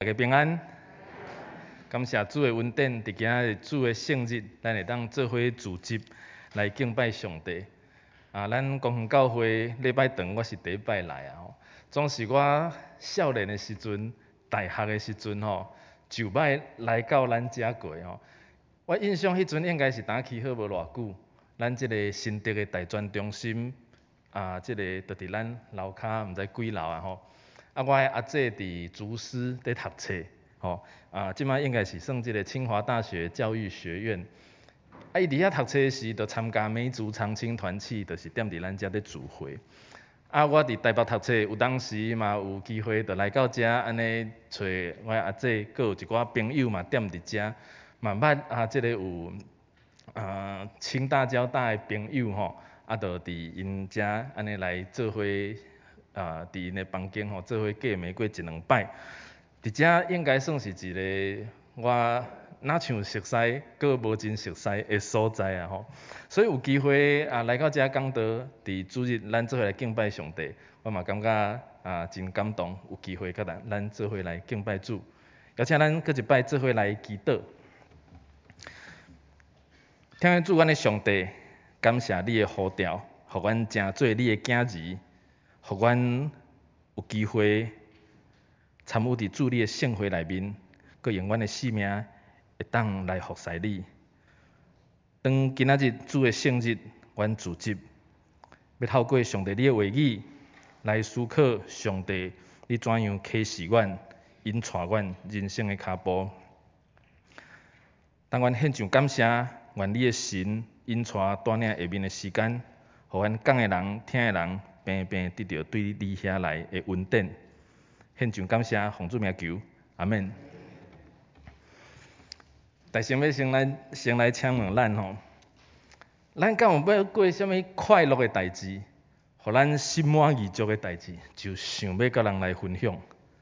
大家平安，感谢主的恩典，伫今日主的圣日，咱会当做伙聚集来敬拜上帝。咱公园教会礼拜堂我是第一摆来吼，总是我少年的时阵、大学的时阵就摆来到咱遮过吼。我印象迄阵应该是打起好无偌久，咱即个新德的大专中心即个就伫咱楼骹毋知几楼吼。我的阿姐伫竹师在读册即摆应该是算即个清华大学教育学院。伊伫遐读册时，就参加美族长青团契，就是踮伫咱遮咧聚会。我伫台北读册，有当时嘛有机会，就来到遮安尼找我阿姐，佮有一寡朋友嘛踮伫遮，嘛捌即个有清大交大的朋友就伫因遮安尼来做伙伫因的房间做伙过暝过一两摆。伫遮应该算是一个我哪像熟悉，佮无真熟悉的所在所以有机会来到遮讲道，伫主日咱做伙来敬拜上帝，我嘛感觉真感动，有机会甲咱做伙来敬拜主。邀请咱搁一摆做伙来祈祷。听主，阮的上帝，感谢你的呼召，互阮成做你的囝儿，互阮有机会参与伫主你的圣会内面，佮用阮的性命会当来服侍你。当今仔日主的圣日，阮聚集，要透过上帝你的话语来思考上帝你怎样启示阮、引带阮人生的脚步。当阮献上感谢，愿你的神引带带领下面的时间，互阮讲的人、听的人，平平得到对你遐来的恩典。献上感谢，奉主名求，阿免。但先要先来请问咱咱敢有要过什么快乐的代志，互咱心满意足的代志，就想要甲人来分享。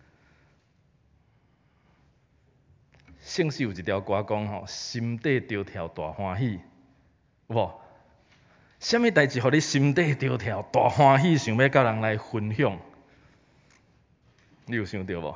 圣诗有一条歌讲心底着跳大欢喜，有无？什么代志互你心底着跳大欢喜，想要甲人来分享？你有想到无？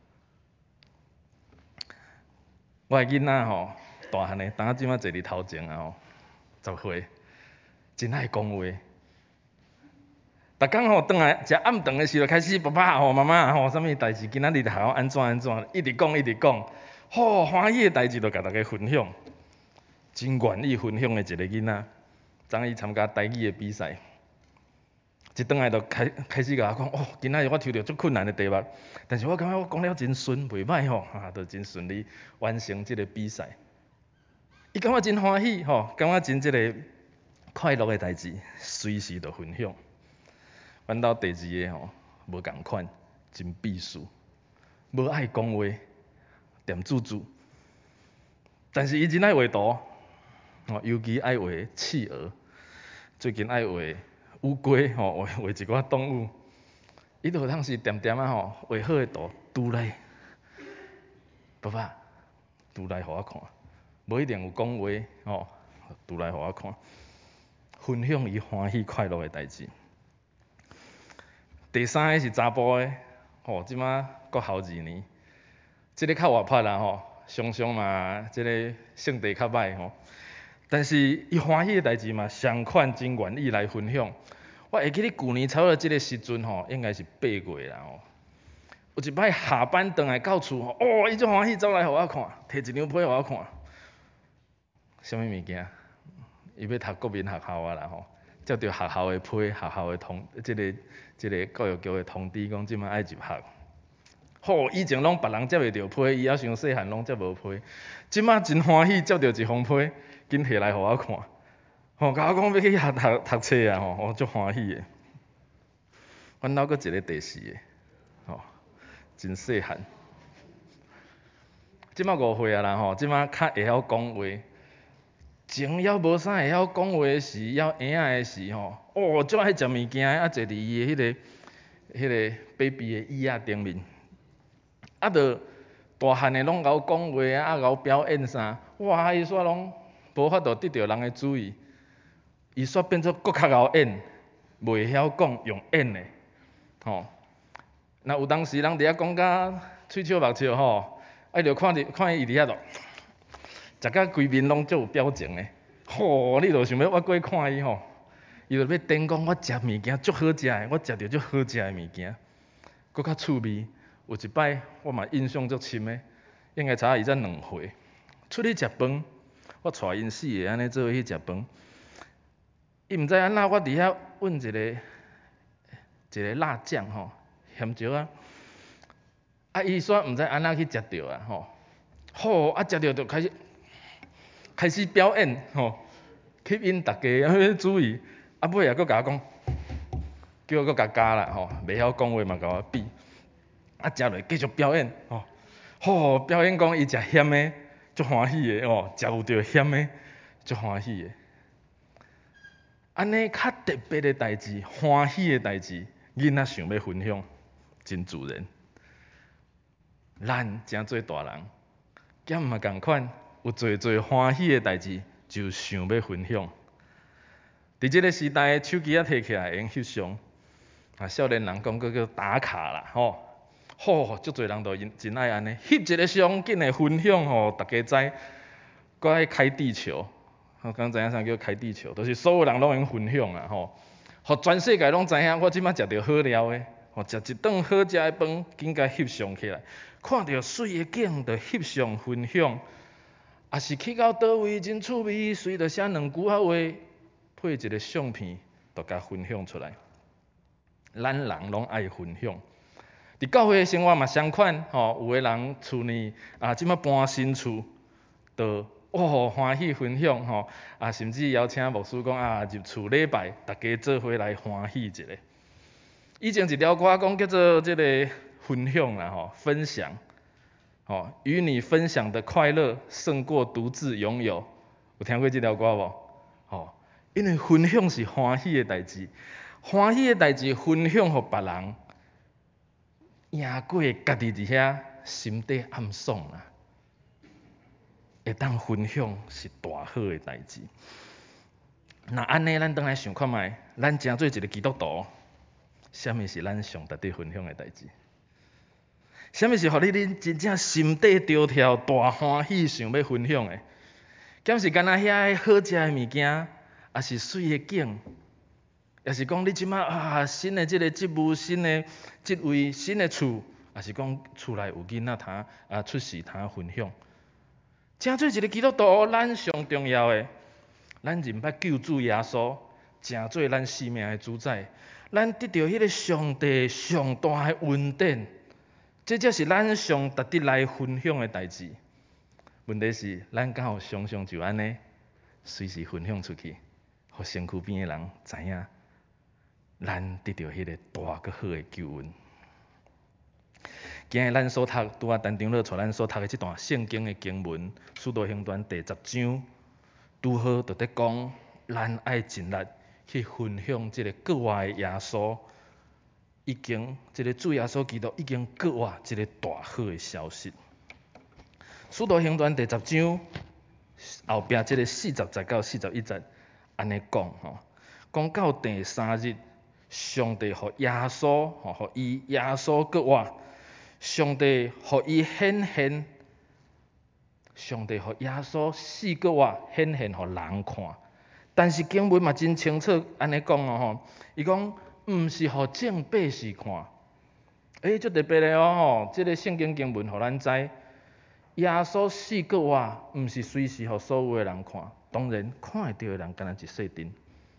我的囡仔大汉的，当即摆坐伫头前10岁，真爱讲话。逐工转来食暗顿的时候，开始爸爸妈妈什么代志，今仔日好安怎，一直讲，欢喜的代志就甲大家分享，真愿意分享的一个囡仔。昨伊参加台语的比赛，一转来就开始甲我讲今仔日我抽到足困难的题目，但是我感觉我讲了真顺，袂歹就真顺利完成这个比赛。伊感觉真欢喜感觉真这个快乐的代志，随时就分享。阮兜第二个无共款，真避暑，无爱讲话，黏住住。但是伊真爱画图尤其爱画企鹅，最近爱画乌龟画一寡动物。伊就有当时点画好的图，拄来，爸爸，拄来互我看，无一定有讲话拄来互我看，分享伊欢喜快乐的代志。第三个是查甫的即马国校2年，这个较活泼啦常常嘛这个性地较歹但是伊欢喜的代志嘛，同款真愿意来分享。我会记得去年差不多这个时阵应该是8月啦有一摆下班回来到厝伊足欢喜走来互我看，摕一张批互我看。什么物件？伊要读国民学校啦接到学校的批，学校的这个教育局的通知，讲即摆爱入学。以前拢别人接袂到批，伊还伤细汉拢接无批，即摆真欢喜接到一封批，紧摕来互我看。甲我讲要去遐读册我足欢喜的。阮兜阁一个第4个真细汉，即摆5岁啦即摆较会晓讲话。前还无啥会晓讲话的时，还婴仔的时足爱食物件坐伫伊的迄个 baby 的椅仔顶面，就大汉的拢甲我讲话甲我表演啥，伊煞拢无法度得到人的注意，伊煞变做搁较会演，袂晓讲用演的若有当时人伫遐讲甲喙笑目笑吼，就看伊伫遐度，食甲规面拢足有表情的，你就想要我过去看伊吼，伊就要顶讲我食物件足好食的，我食着足好食的物件，搁较趣味。有一摆我嘛印象足深的，应该差伊才2岁，出去食饭，我带因4个安尼做伙去食饭，伊毋知安怎，我伫遐问一个辣酱吼，咸椒啊，伊煞毋知安怎去食着啊吼，食着就开始表演吼，吸引大家注意，尾也搁甲我讲，叫我搁甲加啦吼，袂晓讲话嘛甲我比，食落继续表演表演讲伊食咸的足欢喜的食有着咸的足欢喜的。安尼较特别的代志，欢喜的代志，囡仔想要分享，真自然。咱诚做大人，也毋嘛共款，有做欢喜的代志，就想要分享。伫即个时代，手机仔摕起来会用翕相，少年人讲叫打卡啦足侪人都真爱安尼，翕一个相，紧来分享大家知，搁爱开地球。敢知影啥叫开地球？就是所有人拢会用分享啦互全世界拢知影我即摆食着好料的，食一顿好食的饭，紧甲翕相起来，看到水的景就翕相分享，也是去到倒位真趣味，随着写2句仔话，配一个相片，就甲分享出来。咱人拢爱分享，伫教会的生活嘛相款有个人厝呢即摆搬新厝，就欢喜分享甚至邀请牧师讲入厝礼拜，大家做伙来欢喜一下。以前一条歌讲叫做这个分享啦分享与你分享的快乐胜过独自拥有，有听过这条歌无？因为分享是欢喜的代志，欢喜的代志分享互别人，赢过家己伫遐心底暗爽啦。会当分享是大好的代志。那安尼，咱倒来想看卖，咱诚做一个基督徒，什么是咱上值得分享的代志？什么是互你真正心底着跳、大欢喜想要分享的？敢是干那遐好食的物件，还是水的景，也是讲你即摆新的这个职务、新的职位、新的厝，还是讲厝内有囡仔通出世通分享？诚做一个基督徒，咱上重要的，咱认捌救主耶稣，诚做咱生命的主宰，咱得到迄个上帝上大的恩典，这才是咱上值得来分享的代志。问题是，咱敢有常常就安尼，随时分享出去，互身躯边的人知影，咱得到迄个大个好的救恩。今日咱所读，拄单长老带咱所读的这段圣经的经文，《使徒行传》第10章，拄好就在讲，咱爱尽力去分享这个国外的耶稣，已经这个主耶稣基督已经国外这个大好的消息。《使徒行传》第10章后壁这个40节到41节，安尼讲讲到第3日，上帝互耶稣互伊耶稣国外。上帝互伊显现，上帝互耶稣4个月显现互人看。但是经文嘛真清楚安尼讲伊讲毋是互正百姓看。足特别的这个圣经经文互咱知，耶稣4个月毋是随时互所有的人看，当然看会到的人敢若一小阵。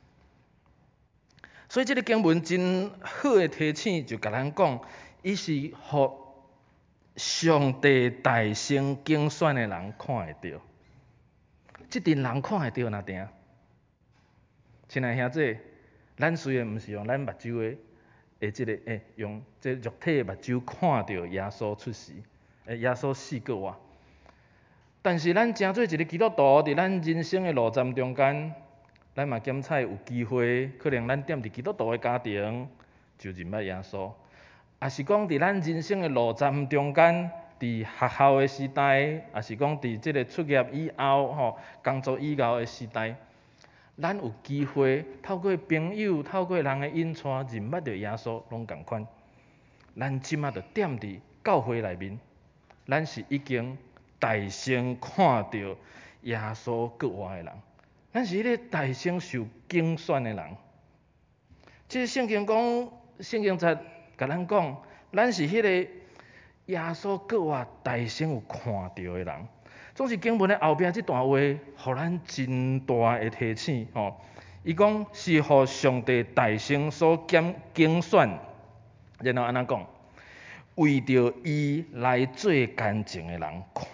所以这个经文真好的提醒，就甲咱讲，伊是互上帝大圣竞选的人看会到，这阵人看会到哪定？亲爱兄弟，咱虽然毋是用咱目睭的这个用这肉体的目睭看到耶稣出世，耶稣4个月，但是咱诚做一个基督徒，伫咱人生的路站中间，咱嘛检采有机会，可能咱踮伫基督徒的家庭就认捌耶稣。也是讲伫咱人生的路站中间，伫学校的时代，也是讲伫即个出业以后工作以后的时代，咱有机会透过朋友、透过人的引带，认捌到耶稣，拢共款。咱即马就踮伫教会内面，咱是已经大声看到耶稣国活的人，咱是迄个大声受拣选的人。即个圣经讲，圣经在甲咱讲，咱是迄个耶稣国活大声有看到的人。总是经文的后壁这段话，互咱真大的提醒吼。伊讲是互上帝大声所拣选，然后安怎讲？为着伊来做干净的人看。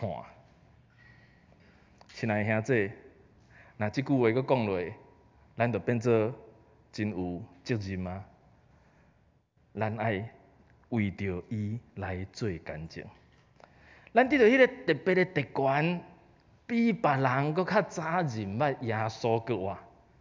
亲爱的兄弟，那即句话佫讲落，咱就变做真有责任啊！咱爱为着伊来做干净。咱得到迄个特别的特权，比别人佫较早认捌耶稣国活。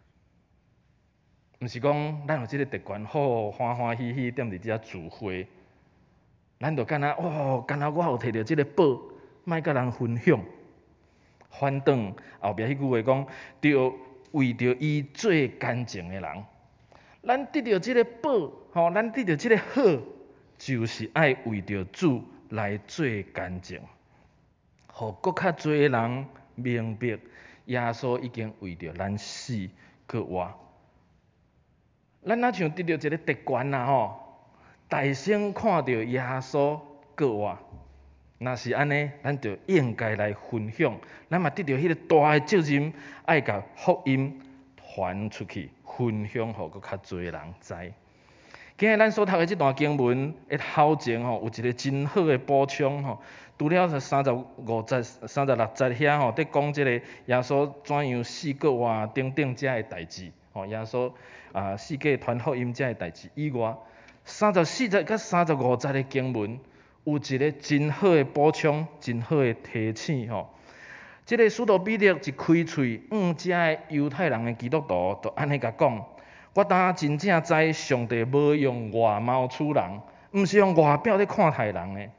毋是讲咱有即个特权，好欢欢喜喜踮伫遮聚会，咱就敢若敢若我有摕到即个宝，莫甲人分享。反倒后壁迄句话讲，着为着伊做干净的人，咱得到即个宝，咱得到即个好，就是爱为着主来做干净，互搁较侪人明白耶稣已经为着咱死搁活。咱若像得到一个特权啦大声看到耶稣搁活，若是安尼，咱就应该来分享，咱嘛得到迄个大的责任，爱甲福音传出去，分享互搁较侪人知。今日咱所读的这段经文的后前有一个真好的补充除了35节、36节遐在讲这个耶稣怎样死搁活等等遮的代志耶稣世界传福音遮的代志以外，34节甲35节的经文有一个真好的补充、真好的提醒这个使徒彼得一开喙，遮的犹太人的基督徒就安尼甲讲。我当真正知上帝无用外貌处人，毋是用外表咧看待人的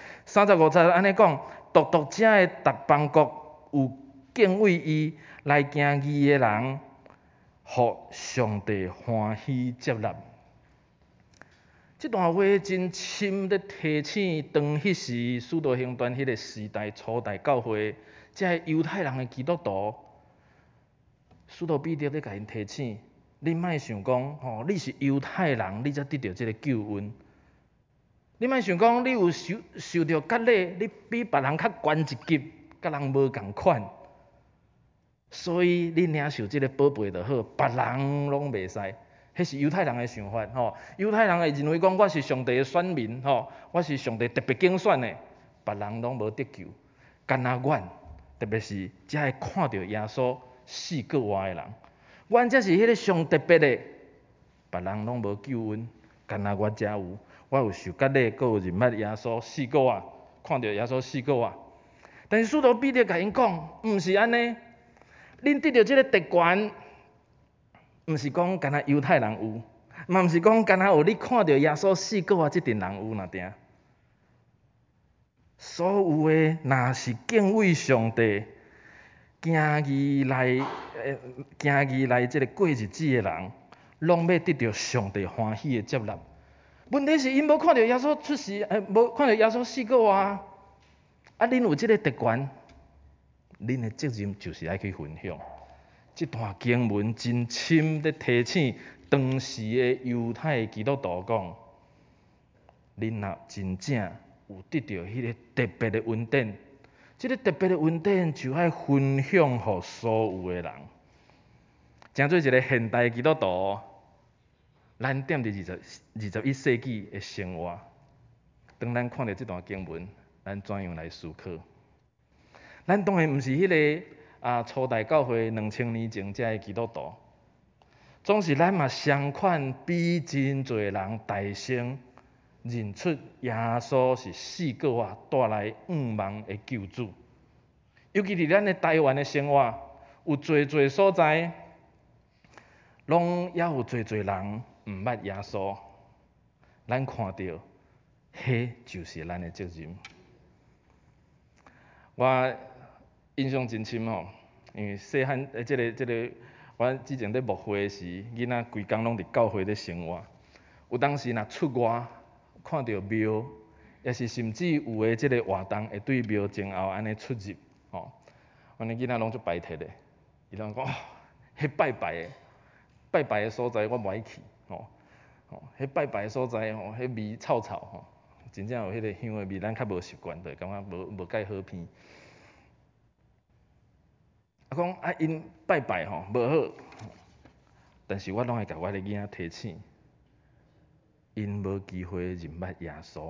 35节安尼讲，独遮的逐邦国有敬畏伊来行义的人，互上帝欢喜接纳。这段话真深咧提醒，当迄时使徒行传迄个时代初代教会，遮犹太人的基督徒，使徒彼得咧甲因提醒。你莫想讲你是犹太人，你才得到这个救恩。你莫想讲你有受到割礼，你比别人较悬一级，甲人无共款，所以你领受这个宝贝就好，别人拢袂使。迄是犹太人的想法犹太人会认为讲我是上帝的选民我是上帝特别拣选的，别人拢无得救，干那阮，特别是才会看到耶稣死搁活的人。阮才是迄个上特别的，别人拢无救恩，干那我才有。我有受割礼，阁有认捌耶稣死搁活，看到耶稣死搁活。但是使徒彼得甲因讲，毋是安尼。恁得到这个特权，毋是讲干那犹太人有，嘛毋是讲干那有你看到耶稣死搁活这阵人有那定。所有的若是敬畏上帝，行义来这个过日子的人，拢要得到上帝欢喜的接纳。问题是因无看到耶稣出世，无看到耶稣死过恁有这个特权，恁的责任就是爱去分享。这段经文真深的提醒当时的犹太基督徒讲，恁若真正有得到迄个特别的恩典。这个特别的恩典就爱分享给所有的人。诚做一个现代基督徒，咱踮伫21世纪的生活，当咱看到这段经文，咱怎样来思考？咱当然毋是迄个初代教会2000年前遮的基督徒，总是咱嘛相款比真侪人大声认出耶稣是死搁活带来永亡的救主。尤其伫咱的台湾的生活，有侪所在，拢也有侪人毋捌耶稣。咱看到，迄就是咱的责任。我印象真深因为细汉这个，我之前咧牧会时，囡仔规工拢伫教会咧生活。有当时若出外看到庙， 也是甚至有诶即个活动会对庙前后安尼出入，吼，安尼囡仔拢足白摕的，伊拢讲哦，迄拜拜诶所在我无爱去，吼，迄拜拜诶所在吼，迄味臭臭吼，真正有迄个香诶味，咱较无习惯，就感觉无介好闻。讲因拜拜吼无好，但是我拢会甲我的囡仔提醒，因无机会认捌耶稣，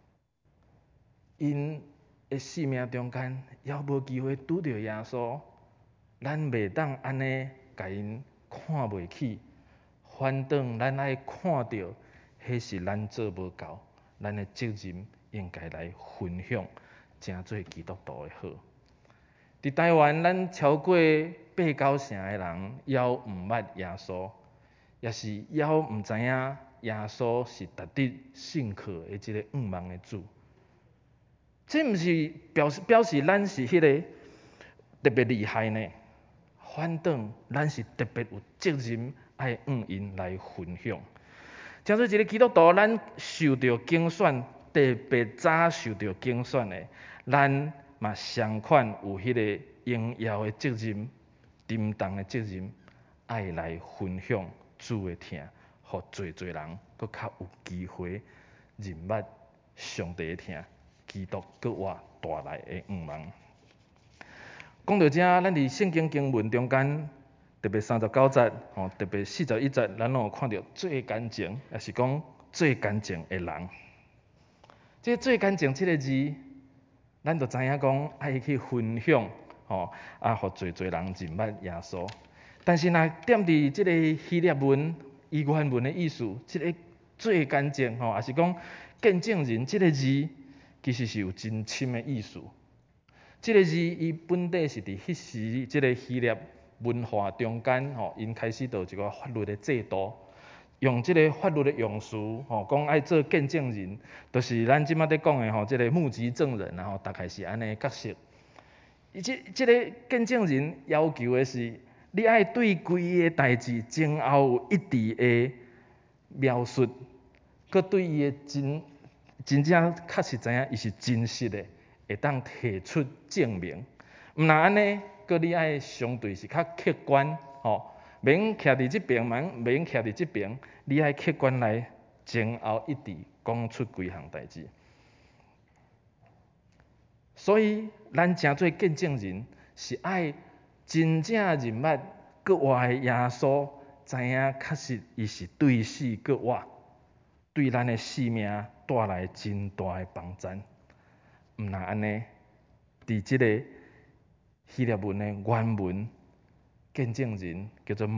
因的生命中间还无机会拄着耶稣，咱袂当安尼甲因看袂起，反倒咱爱看到，迄是咱做无够，咱的责任应该来分享，成做基督徒的好。伫台湾，咱超过8、9成的人还毋捌耶稣，也是还毋知影耶稣是值得信靠的即个仰望的主。这毋是表示咱是迄个特别厉害呢，反倒咱是特别有责任爱向因来分享。正做一个基督徒，咱受到拣选，特别早受到拣选的，咱嘛相款有迄个应要的责任、担当的责任，爱来分享主的疼，互侪人搁较有机会认捌上帝的疼，基督搁活带来的仰望。讲到这，咱伫圣经经文中间，特别39节，特别41节，咱拢有看到最干净，也是讲最干净的人。这最干净这个字，咱就知影讲爱去分享，互侪人认捌耶稣。但是若点伫这个希腊文伊原文的意思，这个最干净，也是讲见证人这个字，其实是有真深的意思。这个字伊本底是伫迄时这个希腊文化中间，因开始就有一个法律的制度，用这个法律的用词，讲爱做见证人，就是咱即马在讲的这个目击证人，大概是安尼角色。这个见证人要求的是，你爱对规个代志前后有一致的描述，佮对伊的真正确实知影伊是真实的。会当提出证明，毋若安尼，佮你爱相对是较客观，免徛伫即边，免徛伫即边，你爱客观来前后一致讲出规项代志。所以，咱诚做见证人，是爱真正认捌佮活的耶稣，知影确实伊是对死佮活，对咱的生命带来真大的帮助。毋若安尼，伫即个希腊文的原文见证人叫做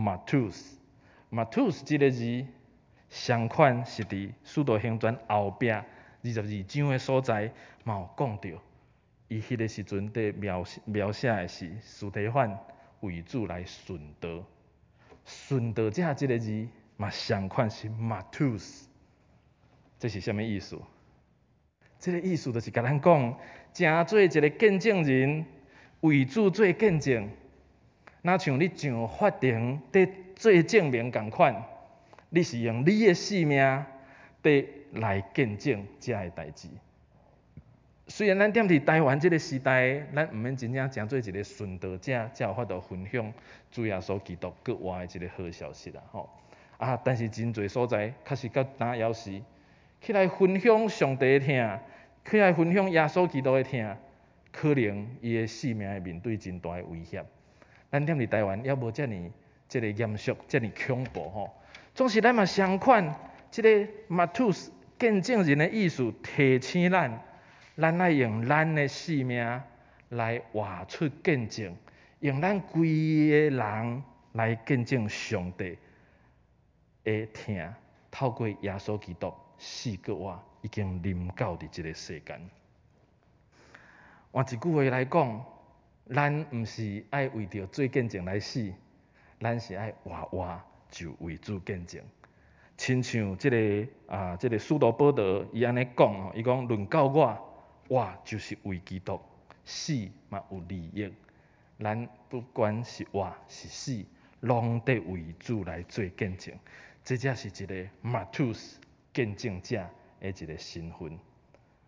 Martus 即个字，相款是伫《使徒行传》后壁22章的所在，嘛有讲到，伊迄个时阵伫描写的是司提反为主来殉道，殉道者即个字嘛相款是 Martus， 这是啥物意思？这个意思就是甲咱讲，诚做一个见证人，为主做见证，若像你上法庭伫做证明共款，你是用你的性命伫来见证这个代志。虽然咱踮伫台湾这个时代，咱毋免真正诚做一个殉道者，才有法度分享主耶稣基督搁活的一个好消息啦，但是真侪所在，确实甲咱枵时。起来分享上帝的疼，起来分享耶稣基督的疼，可能伊的性命会面对真大的威胁。咱踮伫台湾也无遮尔即个严肃、遮尔恐怖总是咱嘛相款，即个 Martus 见证人的意思，提醒咱爱用咱的性命来活出见证，用咱规个人来见证上帝的疼，透过耶稣基督。死佮活已经临到伫即个世间。换一句话来讲，咱毋是爱为着做见证来死，咱是爱活就为主见证。亲像即个使徒保罗伊安尼讲伊讲论到我就是为基督，死嘛有利益。咱不管是活是死，拢得为主来做见证。这才是一个 Martus。见证者的一个身份。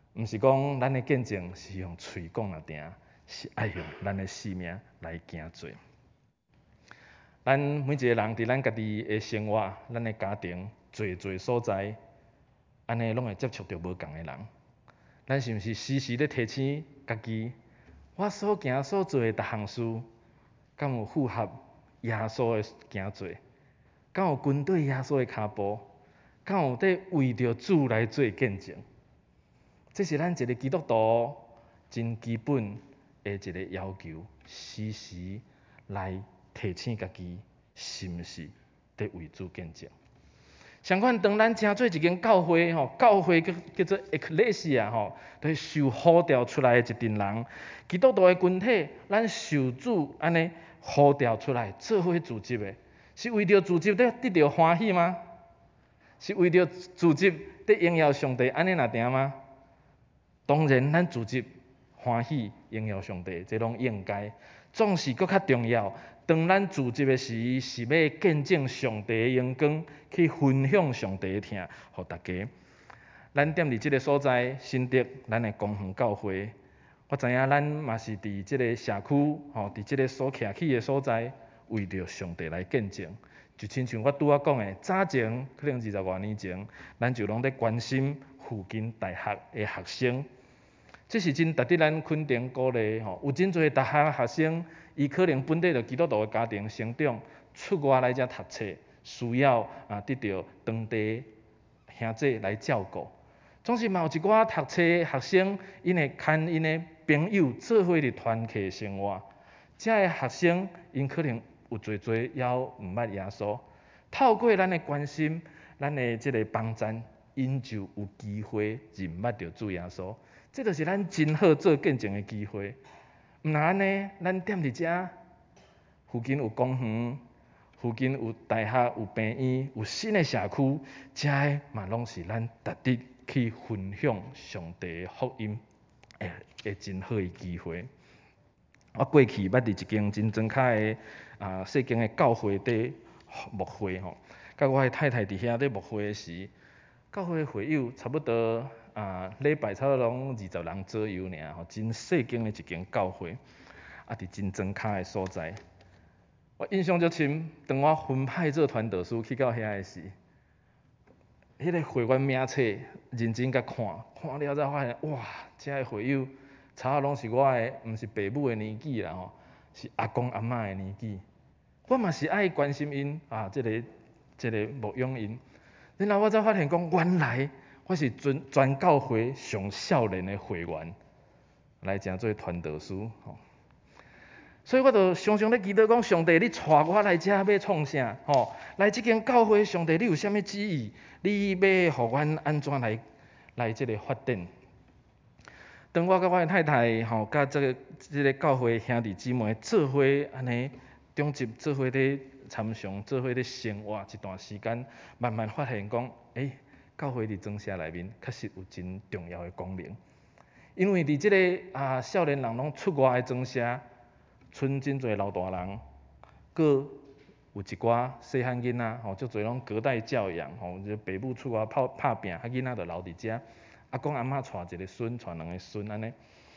毋是讲咱的见证是用嘴讲啊定，是爱用咱的生命来行做。咱每一个人伫咱家己的生活、咱的家庭、做所在，安尼拢会接触到无共的人。咱是毋是时时咧提醒家己，我所行所做的逐项事，敢有符合耶稣的行做？敢有跟对耶稣的脚步？敢有在为着主来做见证？这是咱一个基督徒真基本的一个要求，时时来提醒家己，是毋是在为主见证？相反，当咱成做一间教会吼，教会叫做 Ecclesia 吼，就是受呼召出来的一群人，基督徒的群体，咱受主安尼呼召出来做伙组织的，是为着组织得到欢喜吗？是为着组织得荣耀上帝安尼若定吗？当然，咱组织欢喜荣耀上帝，这拢应该。总是搁较重要。当咱组织的时，是要见证上帝的荣光，去分享上帝的听，互大家。咱踮伫即个所在，新德咱的公园教会，我知影咱嘛是伫即个社区，吼，伫即个所徛起的所在，为着上帝来见证。就亲像我拄仔讲的，早前可能20多年前，咱就拢在关心附近大学的学生。这是真值得咱肯定鼓励吼，有真侪大学学生，伊可能本地就基督徒的家庭成长，出外来遮读册，需要得到当地兄弟来照顾。总是嘛有一寡读册的学生，因会牵因的朋友做伙伫团契生活。遮的学生，因可能有侪也毋捌耶稣，透过咱的关心，咱的即个帮赞，因就有机会认捌着主耶稣。这就是咱真好做见证的机会。毋然安尼，咱踮伫遮，附近有公园，附近有大学、有病院、有新的社区，遮的嘛拢是咱值得去分享上帝的福音的真好的机会。我过去捌伫一间真庄脚的细间的教会底牧会吼，甲我的太太伫遐咧牧会的时，教会的会友差不多礼拜差不多拢20人左右尔吼，真细间的一间教会，伫真庄脚的所在。我印象足深，当我分派做传道师去到遐的时，迄个会员名册认真甲看了才发现，哇，遮的会友差不多拢是我的，毋是爸母的年纪啦吼，是阿公阿嬷的年纪。我嘛是爱关心因即个牧养因。然后我才发现讲，原来我是全教会上少年的会员，来诚做传道师吼。所以我就常常咧祈祷讲，上帝，你带我来遮要创啥？吼，来这间教会，上帝你有啥物旨意？你要互阮安怎来这个发展？当我甲我的太太吼，甲这个教会兄弟姊妹做伙安尼中集做伙咧参详，做伙咧生活一段时间，慢慢发现讲，教会伫庄社内面确实有真重要的功能。因为伫即个少年人拢出外的庄社，剩真侪老大人，佮有一寡细汉囡仔吼，足侪拢隔代教养吼，爸母出外拍拼，囡仔就留伫遮。阿公阿嬷带一个孙，带2个孙安尼。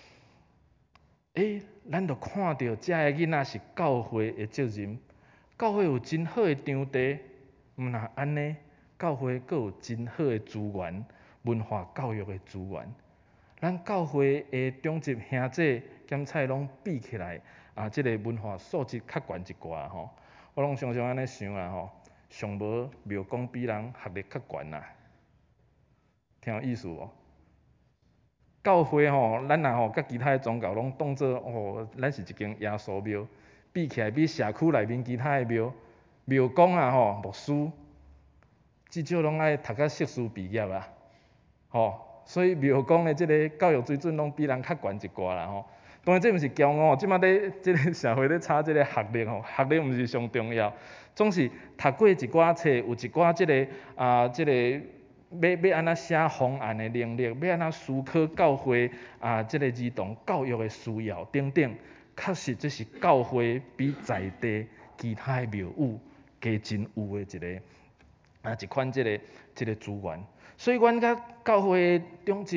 咱就看到遮个囡仔是教会的责任，教会有真好的场地，毋若安尼，教会阁有真好的资源，文化教育的资源。咱教会的中级兄弟兼菜拢比起来，即个文化素质较悬一寡吼。我拢常常安尼想啦吼，上无庙公比人学历较悬啦，听有意思无？教会吼，咱若甲其他的宗教拢当作咱是一间耶稣庙，比起来比社区内面其他的庙公牧师，至少拢爱读到硕士毕业啦，所以庙公的即个教育水准拢比人较悬一寡啦吼。当然这毋是骄傲，即马咧即个社会咧查即个学历学历毋是上重要，总是读过一寡册，有一寡即个要安怎写方案的能力，要安怎思考教会即个儿童教育的需要等等，确实这是教会比在地其他的庙宇加真有的一款即个资源。所以阮甲教会中级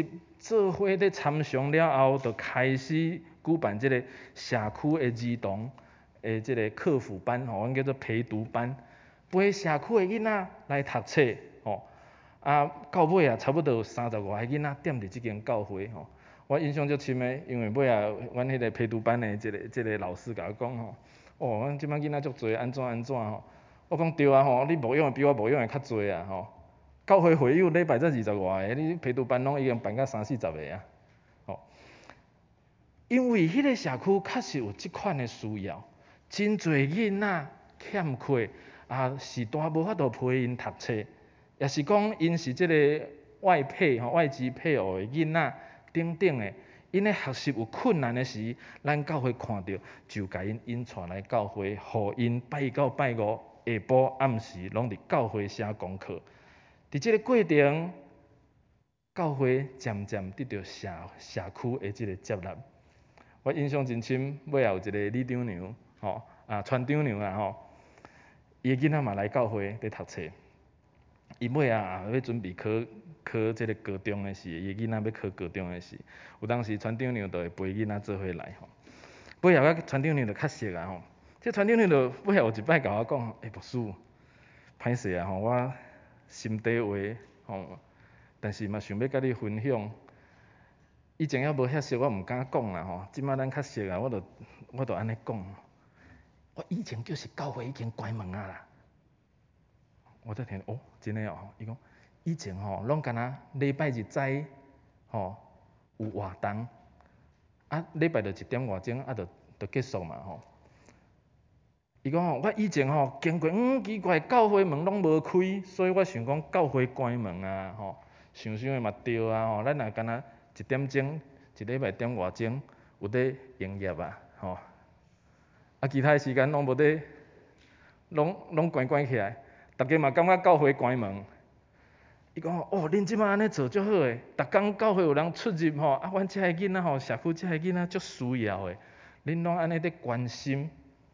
做伙咧参详了后，就开始举办即个社区的儿童的即个课辅班，阮叫做陪读班，陪社区的囡仔来读册，到尾差不多有30外个囡仔踮伫即间教会，我印象足深的，因为尾阮迄个陪读班的即个老师甲我讲，阮即摆囡仔足侪，安怎，我讲对啊，你牧养的比我牧养的较侪啊，教会会友礼拜才20外个，你陪读班拢已经办到30、40个啊，因为迄个社区确实有即款的需要，真侪囡仔欠缺是大无法度陪因读册。也是讲，因是即个外籍配偶的囡仔等等的，因咧学习有困难的时，咱教会看到就甲因引带来教会，互因拜到拜五下晡暗时拢伫教会写功课。伫即个过程，教会渐渐得到社区的即个接纳。我印象真深，尾后有一个李长娘，村长娘啊，伊的囡仔嘛来教会咧读册。伊尾要准备考即个高中的时，伊囡仔要考高中的时，有当时村长娘就会陪囡仔做伙来尾后村长娘就较熟啊即村长娘就尾后有一摆甲我讲，牧师，歹势啊我心底话但是嘛想要甲你分享。以前还无遐熟，我毋敢讲啦即摆咱较熟啊，我就安尼讲。我以前就是教会已经关门啊啦。我才听真诶伊讲以前拢敢若礼拜日早有活动，礼拜就1点外钟就结束嘛伊讲我以前经过奇怪，教会门拢无开，所以我想讲教会关门啊想诶嘛对啊咱若敢若1点钟，一礼拜1点外钟有咧营业啊其他时间拢无咧，拢关起来。大家嘛感觉教会关门，伊讲恁即摆安尼做足好诶，逐工教会有人出入阮遮个囡仔社区遮个囡仔足需要诶，恁拢安尼咧关心，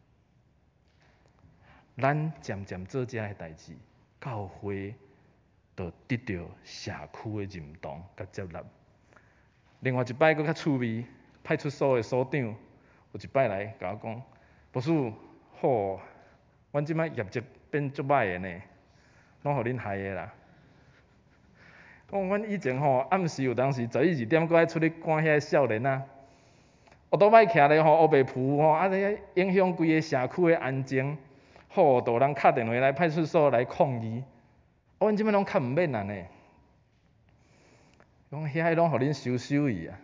咱渐渐做遮个代志，教会就得到社区诶认同甲接纳。另外一摆佫较趣味，派出所诶所长有一摆来甲我讲，牧师阮即摆业绩变足歹诶呢，拢互恁害诶啦。阮以前暗时有当时11、12点佫爱出去赶遐少年啊，乌多摆徛咧乌白蒲影响规个社区诶安静，就有人敲电话来派出所来抗议。阮即摆拢较毋免安尼，讲遐拢互恁收伊啊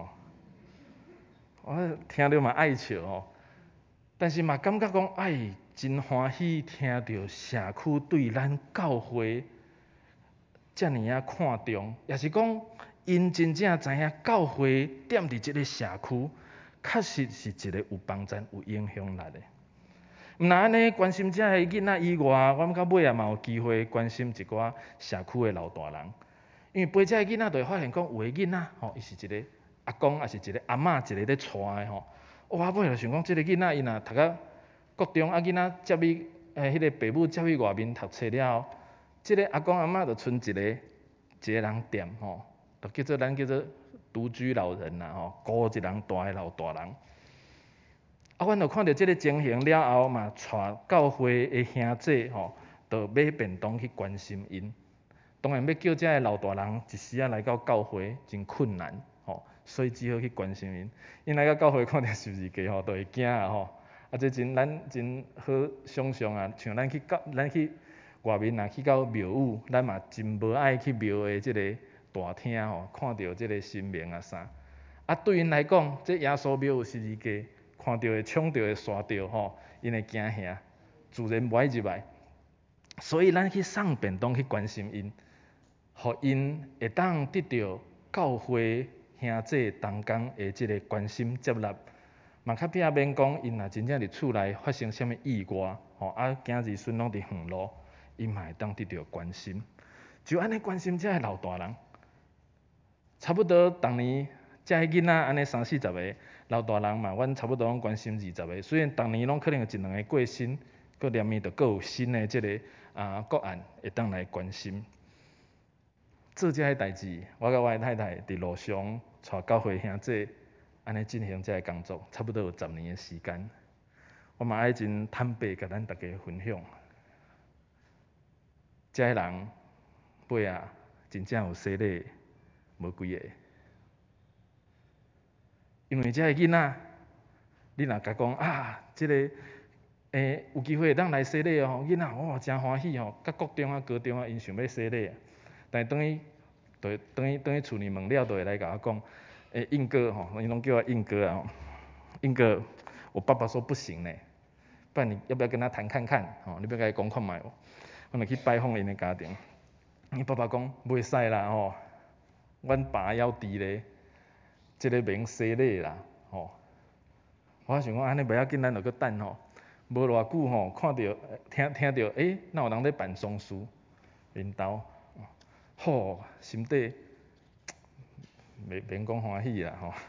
我听着嘛爱笑但是嘛感觉讲真欢喜听到社区对咱教会遮尔看重，也是讲因真正知影教会踮伫即个社区，确实是一个有帮助、有影响力的。毋但安尼关心遮个囡仔以外，阮到尾嘛有机会关心一寡社区的老大人，因为陪遮个囡仔就会发现讲，有个囡仔伊是一个阿公，也是一个阿嬷，一个咧带的我尾就想讲，即个囡仔伊若读到国中，囡仔接去迄个爸母接去外面读册了后，即个阿公阿嬷就剩一个人踮就咱叫做独居老人啦孤一人带的老大人。阮就看到即个情形了后嘛，带教会的兄弟就买便当去关心因。当然要叫遮个老大人一时来到教会真困难所以只好去关心因。因来到教会看到十字架就会惊这咱真好想象啊，像咱去外面去到庙宇，咱嘛真无爱去庙的即个大厅看到即个神明啥。对因来讲，这耶稣庙有十字架，看到会冲到会刷到因会惊吓，自然无爱入来。所以咱去送便当去关心因，互因会当得到教会兄弟同工的即个关心接纳。嘛较避免讲，因若真正伫厝内发生什么意外囝儿孙拢伫远路，因嘛会当得到关心。就安尼关心遮个老大人，差不多逐年遮个囡仔安尼30、40个，老大人嘛，阮差不多拢关心20个。虽然逐年拢可能有1、2个过身，佫连面就佫有新的即个个案会当来关心。 做这个代志，我甲我的太太伫路上带教会兄弟安尼进行这个工作，差不多有10年的时间。我嘛爱真坦白甲咱大家分享，这个人尾啊真正有洗礼无几个，因为这个囡仔，你若甲讲啊，这个有机会当来洗礼哦，囡仔哦真欢喜哦，甲国中啊、高中啊，因想要洗礼，但等于厝里问了，就会来甲我讲，印哥吼，因拢叫我印哥啊，印哥，我爸爸说不行呢，不然你要不要跟他谈看看？吼，你要甲伊讲看卖无？我就去拜访因的家庭，因爸爸讲袂使啦吼，阮爸还伫咧，这个免洗礼啦吼。我想讲安尼袂要紧，咱就去等吼。无偌久吼，看到听到哪有人咧办丧事，领导，吼，心底免讲欢喜啦吼，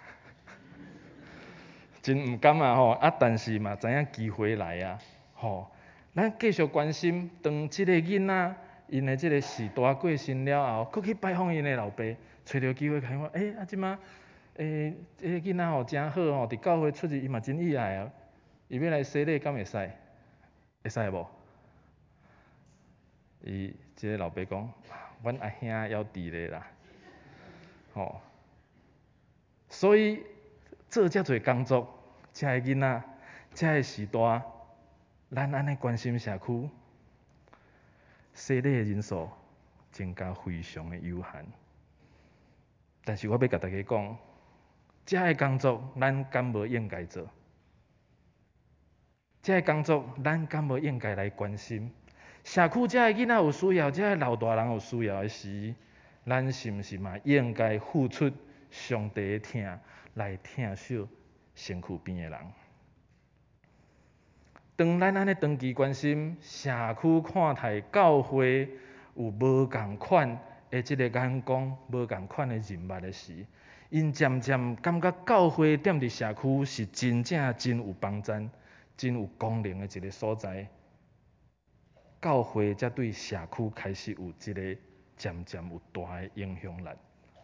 真毋甘啊吼，但是嘛知影机会来啊吼，咱继续关心，当即个囡仔因的即个时大过身了后，佫去拜访因的老爸，找到机会甲伊讲，即马这个囡仔吼真好吼，伫教会出入伊嘛真意爱啊，伊要来洗礼，敢会使？会使无？伊即个老爸讲，阮阿兄还伫咧啦，吼，所以做遮侪工作，遮个囡仔，遮个时代，咱安尼关心社区，洗礼的人数增加非常的有限。但是我要甲大家讲，遮个工作咱敢无应该做？遮个工作咱敢无应该来关心？社区遮个囡仔有需要，遮个老大人有需要的时，咱是毋是嘛应该付出上帝的疼来疼惜身躯边的人？当咱安尼长期关心社区看待教会有无共款的即个眼光、无共款的人物的时，因渐渐感觉教会踮伫社区是真正真有帮助、真有功能的一个所在。教会才对社区开始有一个渐渐有大的影响力。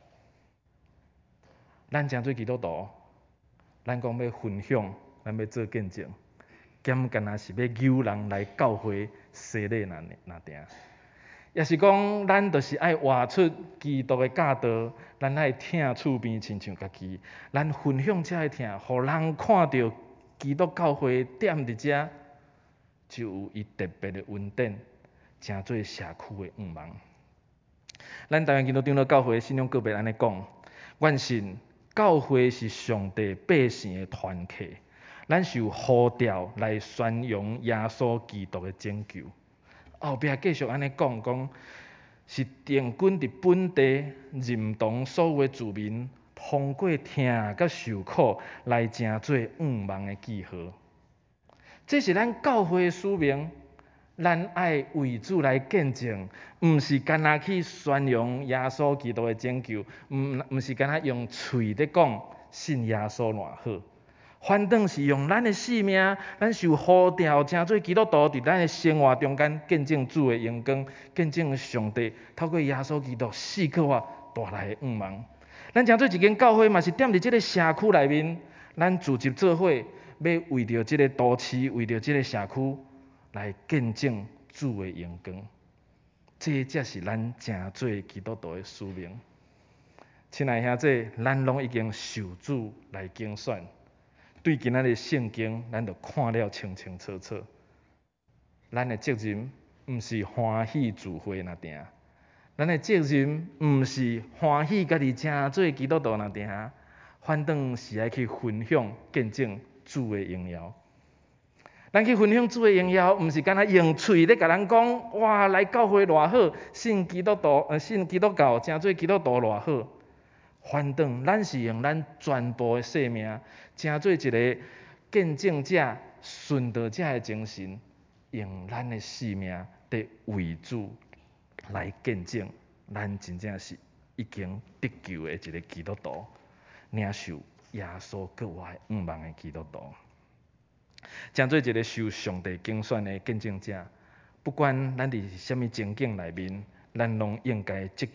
咱诚做基督徒，咱讲要分享，咱要做见证，兼干那是要诱人来教会洗礼那定。也是讲，咱就是爱活出基督的教导，咱爱疼厝边亲像家己，咱分享这个疼，互人看到基督教会踮伫遮，就有伊特别的恩典，诚做社区的望。咱台湾基督长老教会信仰个别安尼讲，阮信教会是上帝百姓的团契，咱是有呼召来宣扬耶稣基督的拯救。后壁继续安尼讲，是定军伫本地认同所有的子民，通过听甲受苦来成做愿望的记号。这是咱教会的使命，咱爱为主来见证，毋是干那去宣扬耶稣基督的拯救，毋是干那用嘴咧讲信耶稣偌好。反正是用咱的性命，咱受呼召，成做基督徒，伫咱的生活中间见证主的荣光，见证上帝透过耶稣基督赐给我大来的愿望。咱成做一间教会嘛，是踮伫即个社区内面，咱组织做伙，要为着即个都市，为着即个社区来见证主的荣光。这才是咱成做基督徒的使命。亲爱兄弟，咱拢已经受主来拣选。对今仔日圣经，咱就看了清清楚楚。咱的责任毋是欢喜聚会那定，咱的责任毋是欢喜家己成做基督徒那定，反正是爱去分享见证主的荣耀。咱去分享主的荣耀，毋是干那用嘴咧甲人讲，哇，来教会偌好，信基督教，成做基督徒偌好。反正咱是用咱全部的生命，成做一个见证者、顺道者的精神，用咱的生命伫为主来见证，咱真正是已经得救的一个基督徒，领受耶稣给我的愿望的基督徒，成做一个受上帝拣选的见证者。不管咱伫什么情境内面，咱拢应该积极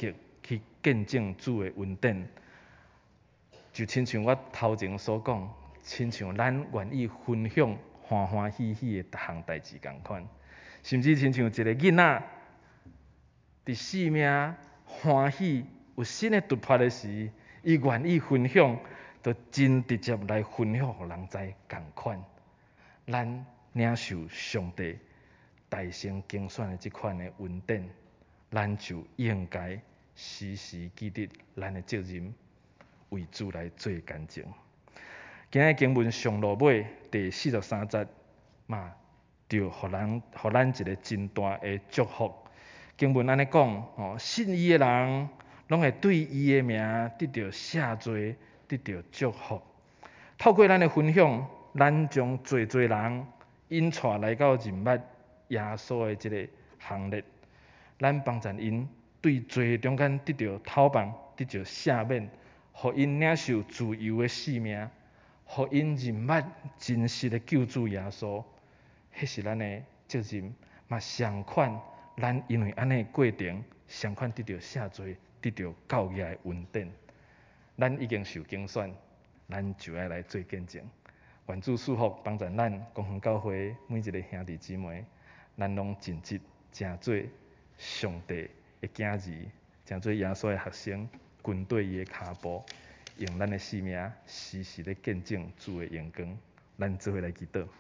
去见证主的恩典。就亲像我头前所讲，亲像咱愿意分享欢欢喜喜的逐项代志同款，甚至亲像一个囡仔伫生命欢喜有新的突破的时，伊愿意分享，就真直接来分享，互人知同款。咱领受上帝大成经选的即款的恩典，咱就应该时时记得咱的责任，为主来做见证。今日经文上落尾第43节嘛，就互咱一个真大的祝福。经文安尼讲，信伊的人，拢会对伊的名得到赦罪，得到祝福。透过咱的分享，咱将侪人引带来到认捌耶稣的即个行列。咱帮助因对罪中间得到讨放，得到赦免，互因领受自由的生命，互因认捌真实的救主耶稣，迄是咱的责任。嘛，相款咱因为安尼过程，相款得到赦罪，得到教义的恩典。咱已经受拣选，咱就要来做见证。愿主赐福帮助咱公园教会每一个兄弟姊妹，咱拢尽职，成做上帝的囝儿，成做耶稣的学生，跟对伊的脚步，用咱的生命时时咧见证主的荣光。咱做伙来祈祷。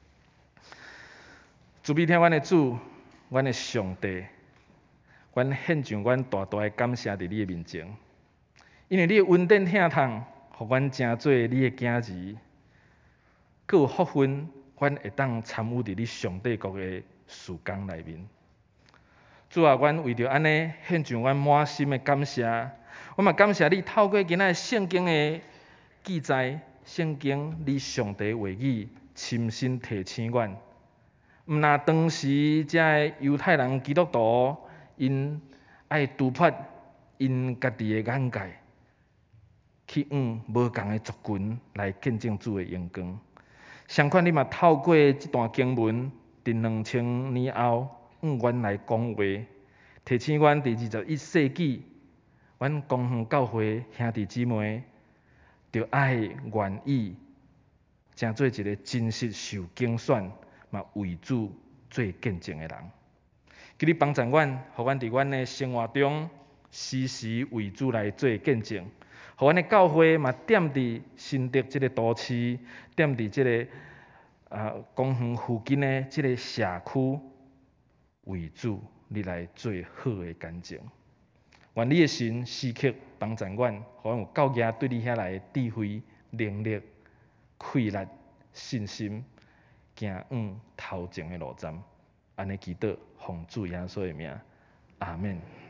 主必听阮的主，阮的上帝，阮献上阮大大的感谢伫你的面前，因为你的恩典疼痛，互阮成做你的囝儿，佮有福分，阮会当参与伫你上帝国的事工内面。主啊，阮为着安尼献上阮满心的感谢，我嘛感谢你透过今仔圣经的记载，圣经你上帝话语亲身提醒阮，毋那当时遮的犹太人基督徒，因爱突破因家己的眼界，去无共的族群来见证主的荣光。相款你嘛透过这段经文，伫2000年后，阮来讲话，提醒阮伫21世纪，阮公园教会兄弟姊妹，着爱愿意，成做一个真实受拣选，嘛为主做见证的人。求你帮助阮，互阮伫阮的生活中，时时为主来做见证。互阮的教会嘛踮伫新竹这个都市，踮伫这个公园附近的这个社区，为主你来做好的见证。愿你的神时刻帮助阮，互阮有教义对你遐来的智慧、能力、气力、信心，行头前的路站。安尼祈祷，奉主耶稣的名，阿免。